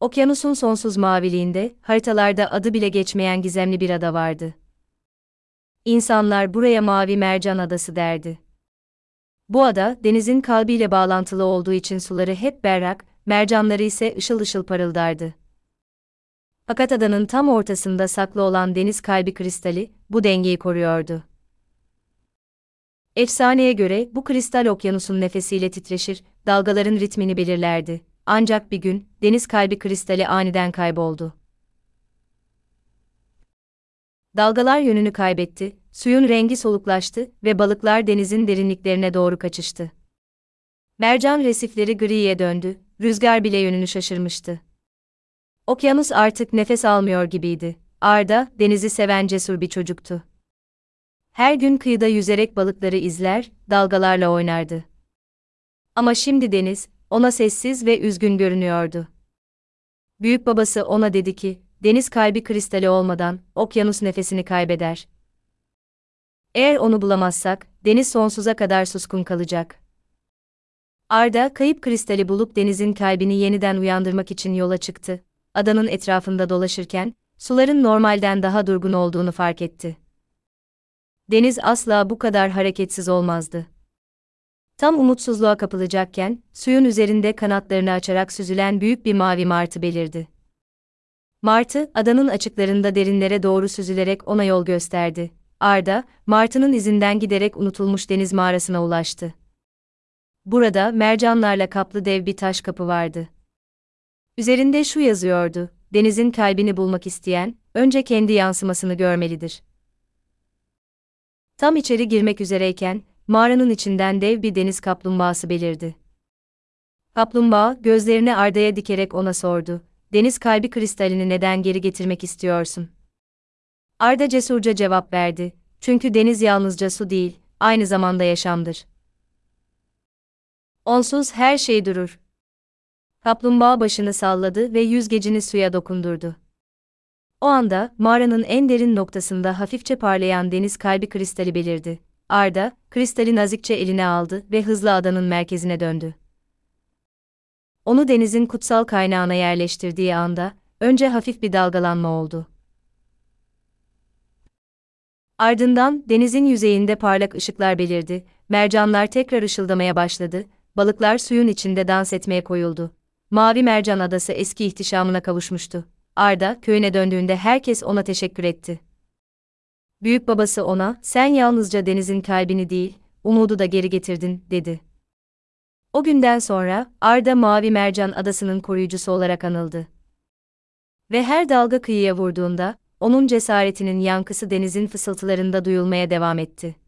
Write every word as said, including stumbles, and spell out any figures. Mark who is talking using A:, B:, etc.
A: Okyanusun sonsuz maviliğinde, haritalarda adı bile geçmeyen gizemli bir ada vardı. İnsanlar buraya Mavi Mercan Adası derdi. Bu ada, denizin kalbiyle bağlantılı olduğu için suları hep berrak, mercanları ise ışıl ışıl parıldardı. Fakat adanın tam ortasında saklı olan deniz kalbi kristali, bu dengeyi koruyordu. Efsaneye göre bu kristal okyanusun nefesiyle titreşir, dalgaların ritmini belirlerdi. Ancak bir gün, deniz kalbi kristali aniden kayboldu. Dalgalar yönünü kaybetti, suyun rengi soluklaştı ve balıklar denizin derinliklerine doğru kaçıştı. Mercan resifleri griye döndü, rüzgar bile yönünü şaşırmıştı. Okyanus artık nefes almıyor gibiydi. Arda, denizi seven cesur bir çocuktu. Her gün kıyıda yüzerek balıkları izler, dalgalarla oynardı. Ama şimdi deniz, ona sessiz ve üzgün görünüyordu. Büyük babası ona dedi ki, deniz kalbi kristali olmadan, okyanus nefesini kaybeder. Eğer onu bulamazsak, deniz sonsuza kadar suskun kalacak. Arda, kayıp kristali bulup denizin kalbini yeniden uyandırmak için yola çıktı. Adanın etrafında dolaşırken, suların normalden daha durgun olduğunu fark etti. Deniz asla bu kadar hareketsiz olmazdı. Tam umutsuzluğa kapılacakken, suyun üzerinde kanatlarını açarak süzülen büyük bir mavi martı belirdi. Martı, adanın açıklarında derinlere doğru süzülerek ona yol gösterdi. Arda, martının izinden giderek unutulmuş deniz mağarasına ulaştı. Burada, mercanlarla kaplı dev bir taş kapı vardı. Üzerinde şu yazıyordu: denizin kalbini bulmak isteyen, önce kendi yansımasını görmelidir. Tam içeri girmek üzereyken, mağaranın içinden dev bir deniz kaplumbağası belirdi. Kaplumbağa, gözlerini Arda'ya dikerek ona sordu: deniz kalbi kristalini neden geri getirmek istiyorsun? Arda cesurca cevap verdi: çünkü deniz yalnızca su değil, aynı zamanda yaşamdır. Onsuz her şey durur. Kaplumbağa başını salladı ve yüzgecini suya dokundurdu. O anda, mağaranın en derin noktasında hafifçe parlayan deniz kalbi kristali belirdi. Arda, kristali nazikçe eline aldı ve hızla adanın merkezine döndü. Onu denizin kutsal kaynağına yerleştirdiği anda, önce hafif bir dalgalanma oldu. Ardından, denizin yüzeyinde parlak ışıklar belirdi, mercanlar tekrar ışıldamaya başladı, balıklar suyun içinde dans etmeye koyuldu. Mavi Mercan Adası eski ihtişamına kavuşmuştu. Arda, köyüne döndüğünde herkes ona teşekkür etti. Büyük babası ona, sen yalnızca denizin kalbini değil, umudu da geri getirdin, dedi. O günden sonra, Arda Mavi Mercan Adası'nın koruyucusu olarak anıldı. Ve her dalga kıyıya vurduğunda, onun cesaretinin yankısı denizin fısıltılarında duyulmaya devam etti.